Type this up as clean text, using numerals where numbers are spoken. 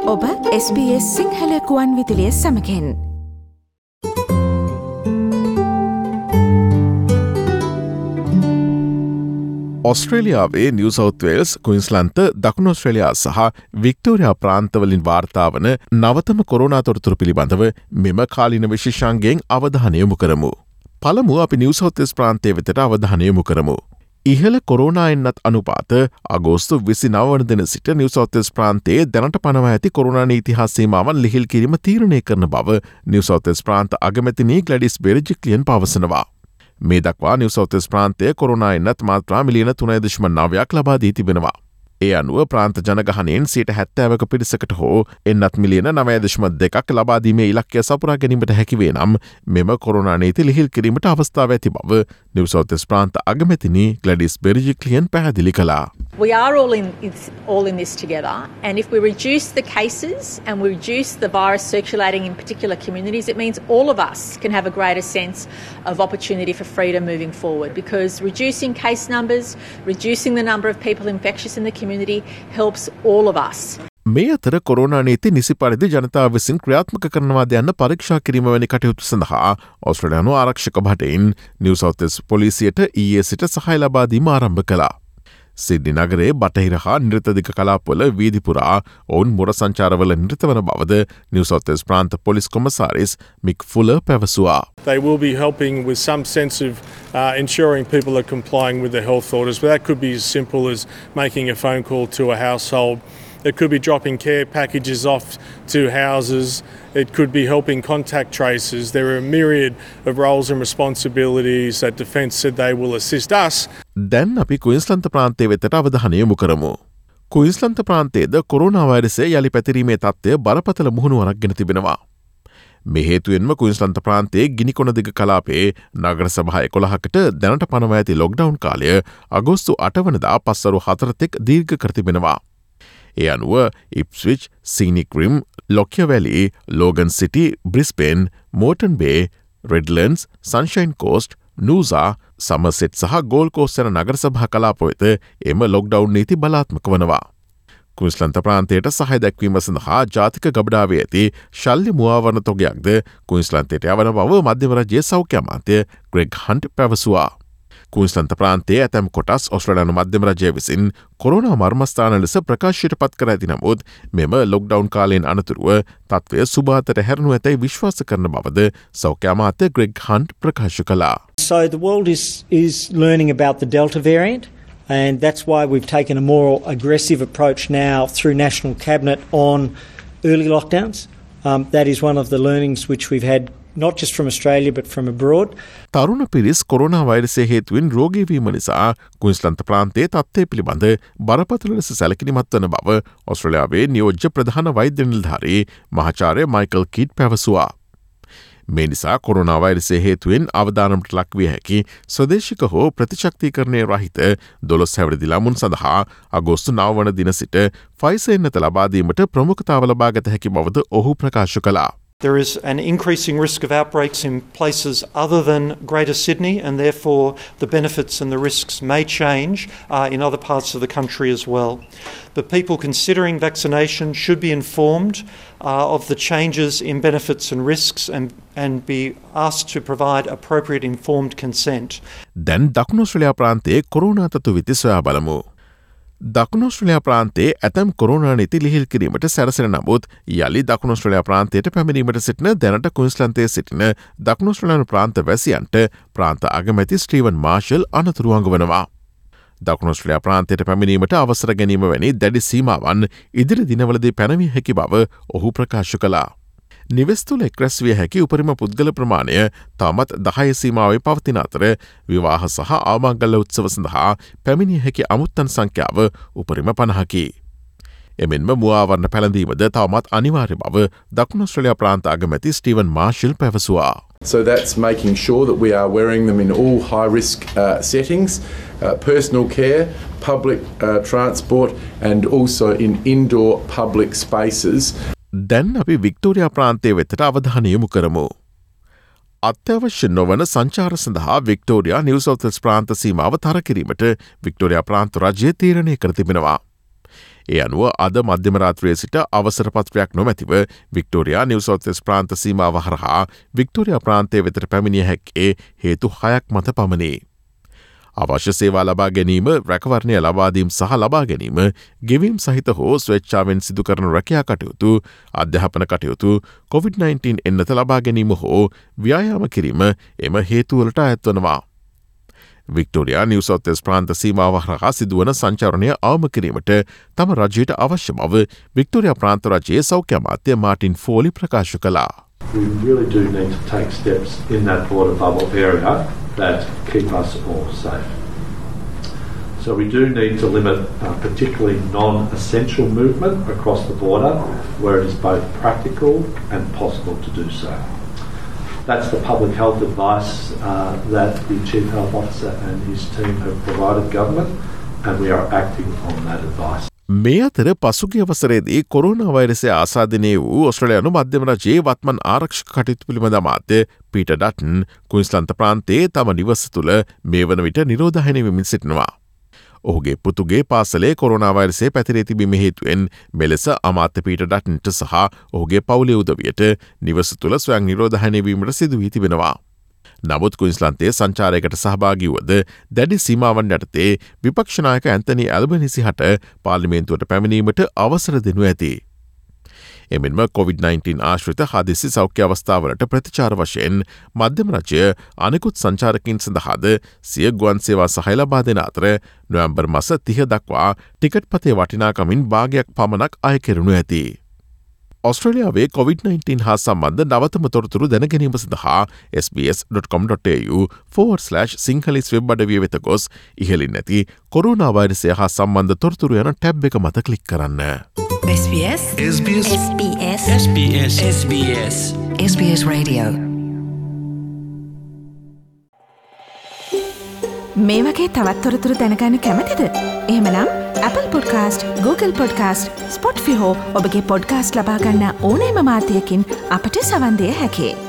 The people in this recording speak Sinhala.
ඔබ SBS සිංහල කුවන් විදිලිය සමකෙන් ඔස්ට්‍රේලියාවේ නිව් සවුත් වේල්ස්, ක්වීන්ස්ලන්ත, දකුණු ඔස්ට්‍රේලියා සහ වික්ටෝරියා ප්‍රාන්තවලින් වාර්තාවන නවතම කොරෝනා තොරතුරු පිළිබඳව මෙම කාලින විශේෂාංගයෙන් අවධානය යොමු කරමු. පළමුව අපි නිව් සවුත් වේල්ස් ප්‍රාන්තය වෙතට අවධානය යොමු කරමු. ඉහළ කොරෝනා එන්නත් අනුපාත අගෝස්තු 29 වන දින සිට නිව් සවුත් වේල්ස් ප්‍රාන්තයේ දැනට පනවා ඇති කොරෝනා නීති හා සීමාවන් ලිහිල් කිරීම තීරණය කරන බව නිව් සවුත් වේල්ස් ප්‍රාන්ත අගමැතිනි ග්ලැඩිස් බෙරිජික්ලියන් පවසනවා. මේ දක්වා නිව් සවුත් වේල්ස් ප්‍රාන්තයේ කොරෝනා එන්නත් මාත්‍රා මිලියන 3.9ක් ලබා දී තිබෙනවා. ඒ අනුව ප්‍රාන්ත ජනගහනයෙන් 70%ක පිරිසකට හෝ එන්නත් මිලියන 9.2ක් ලබා දීමේ ඉලක්කය සපුරා ගැනීමට හැකිවේ නම් මෙම කොරෝනා නීති ලිහිල් කිරීමට අවස්ථාව ඇති බව නිව් සවුත් වේල්ස් ප්‍රාන්ත අගමැතිනි ග්ලැඩිස් බෙරිජික්ලියන් පැහැදිලි කළා. We are all in this together, and if we reduce the cases and we reduce the virus circulating in particular communities, it means all of us can have a greater sense of opportunity for freedom moving forward, because reducing case numbers, reducing the number of people infectious in the community helps all of us. මේ අතර කොරෝනා නීති නිසි පරිදි ජනතාව විසින් ක්‍රියාත්මක කරනවාද යන්න පරීක්ෂා කිරීම වැනි කටයුතු සඳහා ඔස්ට්‍රේලියානු ආරක්ෂක භටයින් නිව් සවුත් වේල්ස් පොලිසියට ඊයේ සිට සහාය ලබා දීම ආරම්භ කළා. සිඩ්නි නගරේ බටහිර හා නිර්තදික කලාපවල වීදිපුරා ඔවුන් මුර සංචාරවල නිරත වන බවද නිව් සවුත් වේල්ස් ප්‍රාන්ත පොලිස් කොමසාරිස් මික් ෆුලර් පැවසුවා. They will be helping with some sense of ensuring people are complying with the health orders, but that could be as simple as making a phone call to a household. It could be dropping care packages off to houses. It could be helping contact tracers. There are a myriad of roles and responsibilities that Defence said they will assist us. දැන් අපි ක්වීන්ස්ලන්ත ප්‍රාන්තය වෙතට අවධානය යොමු කරමු. ක්වීන්ස්ලන්ත ප්‍රාන්තයේද කොරෝනා වෛරසය යළි පැතිරීමේ තත්ත්වය බරපතල මුහුණුවරක් ගෙන තිබෙනවා. මේ හේතුවෙන්ම ක්වීන්ස්ලන්ත ප්‍රාන්තයේ ගිනිකොන දිග කලාපයේ නගර සභා 11කට දැනට පනවා ඇති ලොක්ඩවුන් කාලය අගෝස්තු 8 වනදා පස්වරු 4 තෙක් දීර්ඝ කර තිබෙනවා. ඒ අනුව ඉප්ස්විච්, සීනික් රිම්, ලොකිය වැලි, ලෝගන් සිටි, බ්‍රිස්බේන්, මෝටන් බේ, රෙඩ්ලන්ඩ්ස්, සන්ෂයින් කෝස්ට්, නූසා, සමසෙට් සහ ගෝල් කෝස්ට් යන නගර සභා කලාප වෙත එම ලොක්ඩවුන් නීති බලාත්මක වනවා. ක්වීන්ස්ලන්ත ප්‍රාන්තයට සහාය දැක්වීම සඳහා ජාතික ගබඩාවේ ඇති ශල්්‍ය මුවාවරණ තොගයක්ද ක්වීන්ස්ලන්තයට යවන බව මධ්‍යම රජයේ සෞඛ්‍ය අමාත්‍ය ග්‍රෙග් හන්ට් පැවසුවා. ක්වීන්ස්ලන්ත ප්‍රාන්තයේ ඇතැම් කොටස් ඔස්ට්‍රේලියානු මධ්‍යම රජය විසින් කොරෝනා මර්මස්ථාන ලෙස ප්‍රකාශයට පත් කර ඇති නමුත් මෙම ලොක්ඩවුන් කාලයෙන් අනතුරුව තත්ත්වය සුභාතට හැරණු ඇතැයි විශ්වාස කරන බවද සෞඛ්‍ය අමාත්‍ය ග්‍රෙග් හන්ට් ප්‍රකාශ කළා. So the world is learning about the Delta variant, and that's why we've taken a more aggressive approach now through National Cabinet on early lockdowns. That is one of the learnings which we've had not just from Australia but from abroad. තරුණ පිරිස් කොරෝනා වෛරසය හේතුවෙන් රෝගී වීම නිසා ක්වීන්ස්ලන්ත ප්‍රාන්තයේ තත්ත්වය පිළිබඳ බරපතල ලෙස සැලකිලිමත් වන බව ඔස්ට්‍රේලියාවේ නියෝජ්‍ය ප්‍රධාන වෛද්‍ය නිලධාරී මහාචාර්ය මයිකල් කීඩ් පැවසුවා. මේ නිසා කොරෝනා වෛරසය හේතුවෙන් අවදානමට ලක්විය හැකි ස්වදේශික හෝ ප්‍රතිශක්තිකරණය රහිත 12 හැවිරිදි ළමුන් සඳහා අගෝස්තු 9 වන දින සිට ෆයිසර් එන්නත ලබා දීමට ප්‍රමුඛතාව ලබා ගත හැකි බවද ඔහු ප්‍රකාශ කළා. There is an increasing risk of outbreaks in places other than Greater Sydney, and therefore the benefits and the risks may change in other parts of the country as well. But people considering vaccination should be informed of the changes in benefits and risks and be asked to provide appropriate informed consent. දැන් දකුණු ඔස්ට්‍රේලියා ප්‍රාන්තයේ කොරෝනා තත්ත්ව වෙත සොයා බලමු. දකුණු ඔස්ට්‍රේලියා ප්‍රාන්තයේ ඇතැම් කොරෝනා නීති ලිහිල් කිරීමට සැරසෙන නමුත් යළි දකුණු ඔස්ට්‍රේලියා ප්‍රාන්තයට පැමිණීමට සිටින දැනට ක්වීන්ස්ලන්තයේ සිටින දකුණු ඔස්ට්‍රේලියානු ප්‍රාන්ත වැසියන්ට ප්‍රාන්ත අගමැති ස්ටීවන් මාර්ෂල් අනතුරු අඟවනවා. දකුණු ඔස්ට්‍රේලියා ප්‍රාන්තයට පැමිණීමට අවසර ගැනීම වැනි දැඩි සීමාවන් ඉදිරි දිනවලදී පැනවිය හැකි බව ඔහු ප්‍රකාශ කළා. නිවෙස් තුළ එක්රැස් විය හැකි උපරිම පුද්ගල ප්‍රමාණය තාමත් 10 සීමාවේ පවතින අතර විවාහ සහ ආමංගල්‍ය උත්සව සඳහා පැමිණිය හැකි අමුත්තන් සංඛ්‍යාව උපරිම 50කි. එමෙන්ම මුවාවරණ පැළඳීමද තාමත් අනිවාර්ය බව දකුණු ඔස්ට්‍රේලියා ප්‍රාන්ත අගමැති ස්ටීවන් මාර්ෂල් පැවසුවා. So that's making sure that we are wearing them in all high-risk settings, personal care, public transport and also in indoor public spaces. දැන් අපි වික්ටෝරියා ප්‍රාන්තය වෙතට අවධානය යොමු කරමු. අත්‍යවශ්‍ය නොවන සංචාර සඳහා වික්ටෝරියා නිව් සවුත් වේල්ස් ප්‍රාන්ත සීමාව තර කිරීමට වික්ටෝරියා ප්‍රාන්ත රජය තීරණය කර තිබෙනවා. ඒ අනුව අද මධ්‍යම රාත්‍රියේ සිට අවසර පත්‍රයක් නොමැතිව වික්ටෝරියා නිව් සවුත් වෙල්ස් ප්‍රාන්ත සීමාව හරහා වික්ටෝරියා ප්‍රාන්තය වෙතට පැමිණිය හැක්කේ හේතු 6ක් මත පමණි. අවශ්‍ය සේවා ලබා ගැනීම, රැකවරණය ලබාදීම් සහ ලබා ගැනීම, ගෙවීම් සහිත හෝ ස්වේච්ඡාවෙන් සිදු කරන රැකියා කටයුතු, අධ්‍යාපන කටයුතු, COVID-19 එන්නත ලබා ගැනීම හෝ ව්‍යායාම කිරීම එම හේතුවලට අයත් වනවා. වික්ටෝරියා නිව් සවුත් වෙල්ස් ප්‍රාන්ත සීමාව හරහා සිදුවන සංචාරණය අවම කිරීමට තම රජයට අවශ්‍ය බව වික්ටෝරියා ප්‍රාන්ත රජයේ සෞඛ්‍ය අමාත්‍ය මාටින් ෆෝලි ප්‍රකාශ කළා. We really do need to take steps in that border bubble area that keep us all safe. So we do need to limit particularly non-essential movement across the border where it is both practical and possible to do so. That's the public health advice that the Chief Health Officer and his team have provided government, and we are acting on that advice. මේ අතර පසුගිය වසරේදී කොරෝනා වෛරසය ආසාදනය වූ ඔස්ට්‍රේලියානු මධ්‍යම රජයේ වත්මන් ආරක්ෂක කටයුතු පිළිබඳ අමාත්‍ය පීටර් ඩටන් ක්වීන්ස්ලන්ත ප්‍රාන්තයේ තම නිවස තුළ මේ වන විට නිරෝධායනය වෙමින් සිටිනවා. ඔහුගේ පුතුගේ පාසලේ කොරෝනා වෛරසය පැතිරී තිබීම හේතුවෙන් මෙලෙස අමාත්‍ය පීටර් ඩටන්ට සහ ඔහුගේ පවුලේ උදවියට නිවස තුළ ස්වයං නිරෝධායනය වීමට සිදු වී තිබෙනවා. නමුත් ක්වීන්ස්ලන්තයේ සංචාරයකට සහභාගී වුවද දැඩි සීමාවන් යටතේ විපක්ෂ නායක ඇන්තනි ඇල්බනීසි හට පාර්ලිමේන්තුවට පැමිණීමට අවසර දෙනු ඇති. එමෙන්ම COVID-19 ආශ්‍රිත හදිසි සෞඛ්‍ය අවස්ථාවලට ප්‍රතිචාර වශයෙන් මධ්‍යම රජය අනෙකුත් සංචාරකින් සඳහාද සිය ගුවන් සේවා සහාය ලබා දෙන අතර නොවැම්බර් මාස 30 දක්වා ටිකට් පතේ වටිනාකමින් භාගයක් පමණක් අය කෙරෙනු ඇති. ඔස්ට්‍රේලියාවේ COVID-19 හා සම්බන්ධ නවතම තොරතුරු දැනගැනීම සඳහා sbs.com.au/සිංහලිස් වෙබ් අඩවිය වෙත ගොස් ඉහලින් නැති කොරෝනා වෛරසය හා සම්බන්ධ තොරතුරු යන ටැබ් එක මත ක්ලික් කරන්න. SBS SBS SBS SBS SBS SBS Radio මේ වගේ තවත් තොරතුරු දැනගන්න කැමතිද? එහෙමනම් Apple Podcast, Google Podcast, Spotify හෝ ඔබගේ පොඩ්කාස්ට් ලබා ගන්න ඕනෑම මාධ්‍යයකින් අපට සවන් දිය හැකියි.